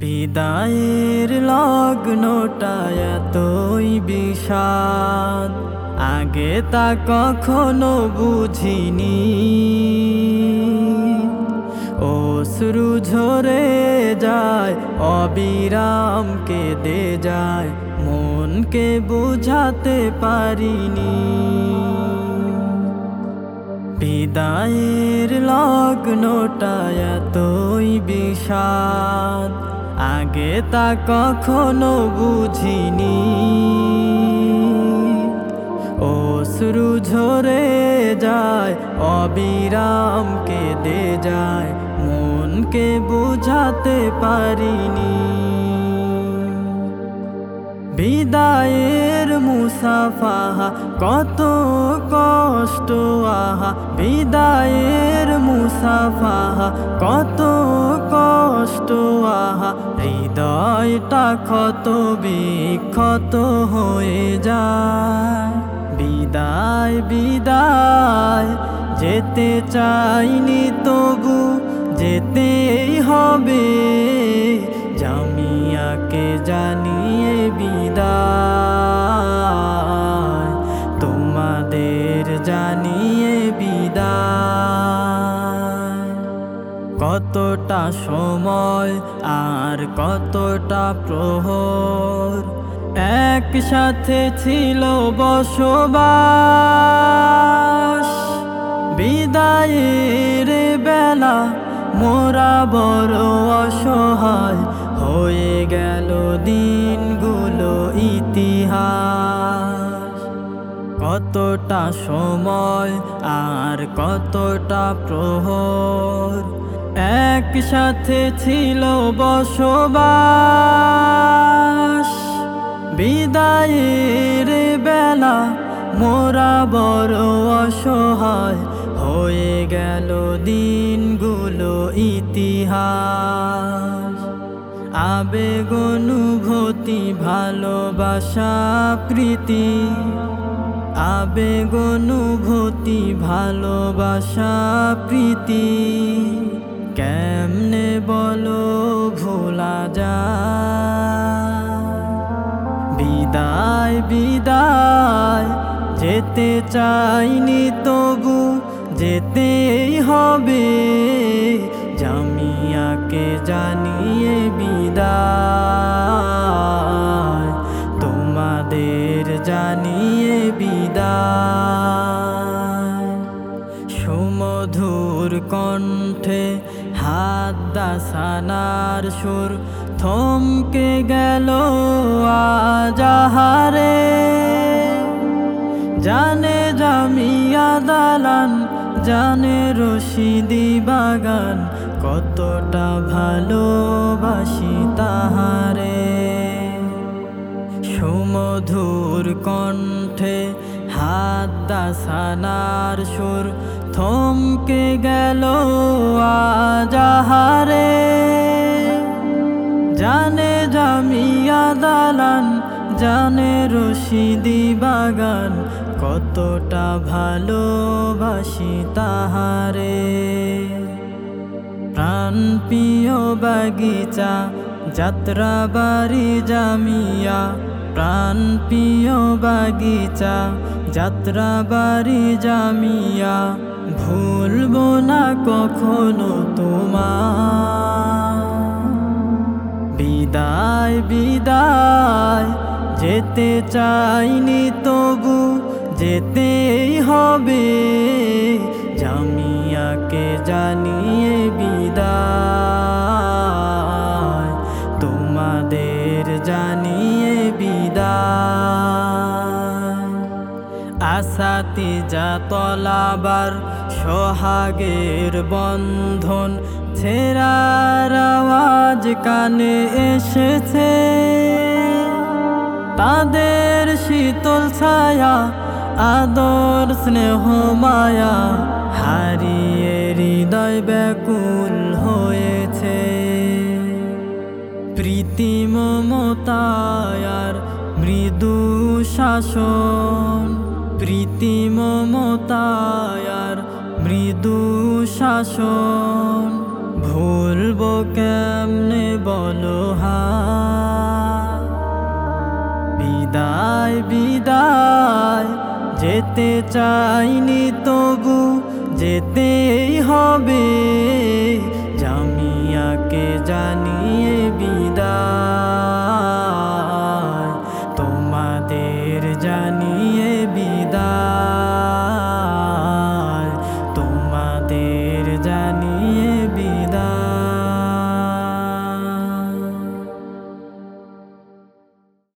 বিদায়ের লগ্নটা এতই বিষাদ, আগে তা কখনো বুঝিনি। অশ্রু ঝরে যায়, অবিরাম কেঁদে যায়, মনকে বুঝাতে পারিনি। বিদায়ের লগ্নটা এতই বিষাদ, আগে তা কখনো বুঝিনি। অশ্রু ঝরে যায়, অবিরাম কেঁদে যায়, মনকে বুঝাতে পারিনি। বিদায়ের মুসাফাহা কত কষ্ট আহা, বিদায়ের মুসাফাহা কত কষ্ট আহা, হৃদয়টা ক্ষত বিক্ষত হয়ে যায়। বিদায় বিদায় যেতে চাইনি, তবু যেতেই হবে, জামিয়াকে জানিয়ে বিদায়, তোমাদের জানিয়ে বিদায়। কতটা সময় আর কতটা প্রহর একসাথে ছিল বসবাস, বিদায়ের বেলা মোরা বড় অসহায়, হয়ে গেল দিনগুলো ইতিহাস। কতটা সময় আর কতটা প্রহর একসাথে ছিল বসবাস, বিদায়ের বেলা মোরা বড় অসহায়, হয়ে গেল দিনগুলো ইতিহাস। আবেগ অনুভূতি ভালোবাসা প্রীতি, আবেগ অনুভূতি ভালোবাসা প্রীতি, কেমনে বলো ভোলা যায়। বিদায় বিদায় যেতে চাইনি, তবু যেতেই হবে, জামিয়াকে জানিয়ে বিদায়, তোমাদের জানিয়ে বিদায়। সুমধুর কণ্ঠে হাদ্দাসানার সুর থমকে গেল আজাহারে, জানে জামিয়া দালান, জানে রশিদি বাগান, কতটা ভালোবাসি তাহারে। সুমধুর কণ্ঠে হাদ্দাসানার সুর থমকে গেল আজাহারে, জানে জামিয়া দালান, জানে রশিদি বাগান, কতটা ভালোবাসি তাহারে। প্রাণ প্রিয় বাগিচা যাত্রাবাড়ি জামিয়া, প্রাণ প্রিয় বাগিচা যাত্রাবাড়ি জামিয়া, ভুলবো না কখনো তোমার। বিদায় বিদায় যেতে চাইনি, তবু যেতেই হবে, জামিয়াকে জানিয়ে বিদায়, তোমাদের জানিয়ে বিদায়। আসাতিজা তলাবার সোহাগের বন্ধন, ছেঁড়ার আওয়াজ কানে এসেছে, তাদের শীতল ছায়া আদর স্নেহ মায়া, হারিয়ে হৃদয় ব্যাকুল হয়েছে। প্রীতি মমতায়ার মৃদু শাসন, প্রীতি মমতায়ার মৃদু শাসন, ভুলবো কেমনে বলো বিদায় বিদায় যেতে চাইনি তবু যেতেই হবে, জামিয়াকে জানিয়ে বিদায়।